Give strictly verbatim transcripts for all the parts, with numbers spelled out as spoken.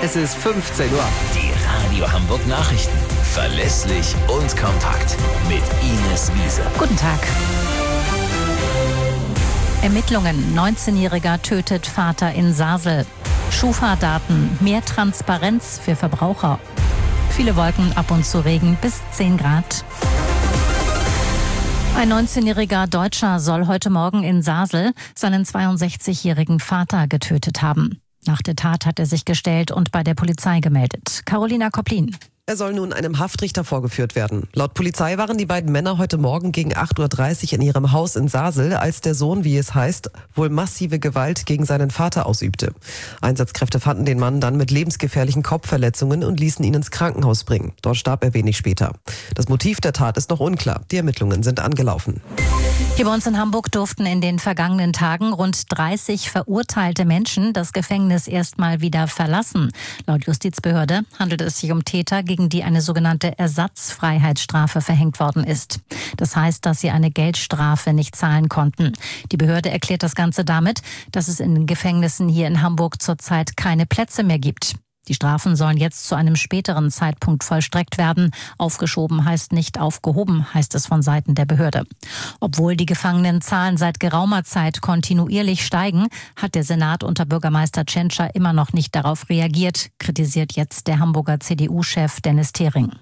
Es ist fünfzehn Uhr. Die Radio Hamburg Nachrichten. Verlässlich und kompakt. Mit Ines Wiese. Guten Tag. Ermittlungen. neunzehnjähriger tötet Vater in Sasel. Schufa-Daten. Mehr Transparenz für Verbraucher. Viele Wolken, ab und zu Regen bis zehn Grad. Ein neunzehnjähriger Deutscher soll heute Morgen in Sasel seinen zweiundsechzigjährigen Vater getötet haben. Nach der Tat hat er sich gestellt und bei der Polizei gemeldet. Carolina Koplin. Er soll nun einem Haftrichter vorgeführt werden. Laut Polizei waren die beiden Männer heute Morgen gegen acht Uhr dreißig in ihrem Haus in Sasel, als der Sohn, wie es heißt, wohl massive Gewalt gegen seinen Vater ausübte. Einsatzkräfte fanden den Mann dann mit lebensgefährlichen Kopfverletzungen und ließen ihn ins Krankenhaus bringen. Dort starb er wenig später. Das Motiv der Tat ist noch unklar. Die Ermittlungen sind angelaufen. Hier bei uns in Hamburg durften in den vergangenen Tagen rund dreißig verurteilte Menschen das Gefängnis erstmal wieder verlassen. Laut Justizbehörde handelt es sich um Täter, gegen die eine sogenannte Ersatzfreiheitsstrafe verhängt worden ist. Das heißt, dass sie eine Geldstrafe nicht zahlen konnten. Die Behörde erklärt das Ganze damit, dass es in den Gefängnissen hier in Hamburg zurzeit keine Plätze mehr gibt. Die Strafen sollen jetzt zu einem späteren Zeitpunkt vollstreckt werden. Aufgeschoben heißt nicht aufgehoben, heißt es von Seiten der Behörde. Obwohl die Gefangenenzahlen seit geraumer Zeit kontinuierlich steigen, hat der Senat unter Bürgermeister Tschentscher immer noch nicht darauf reagiert, kritisiert jetzt der Hamburger C D U-Chef Dennis Thering.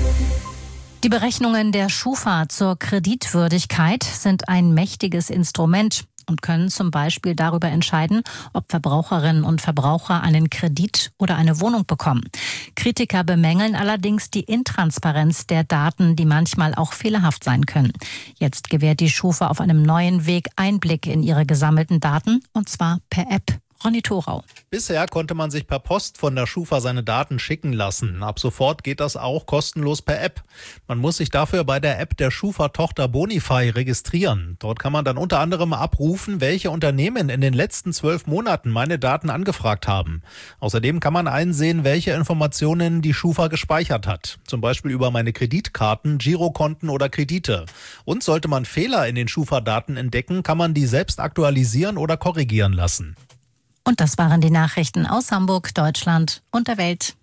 Die Berechnungen der Schufa zur Kreditwürdigkeit sind ein mächtiges Instrument und können zum Beispiel darüber entscheiden, ob Verbraucherinnen und Verbraucher einen Kredit oder eine Wohnung bekommen. Kritiker bemängeln allerdings die Intransparenz der Daten, die manchmal auch fehlerhaft sein können. Jetzt gewährt die Schufa auf einem neuen Weg Einblick in ihre gesammelten Daten, und zwar per App. Ronny Thorau. Bisher konnte man sich per Post von der Schufa seine Daten schicken lassen. Ab sofort geht das auch kostenlos per App. Man muss sich dafür bei der App der Schufa-Tochter Bonify registrieren. Dort kann man dann unter anderem abrufen, welche Unternehmen in den letzten zwölf Monaten meine Daten angefragt haben. Außerdem kann man einsehen, welche Informationen die Schufa gespeichert hat. Zum Beispiel über meine Kreditkarten, Girokonten oder Kredite. Und sollte man Fehler in den Schufa-Daten entdecken, kann man die selbst aktualisieren oder korrigieren lassen. Und das waren die Nachrichten aus Hamburg, Deutschland und der Welt.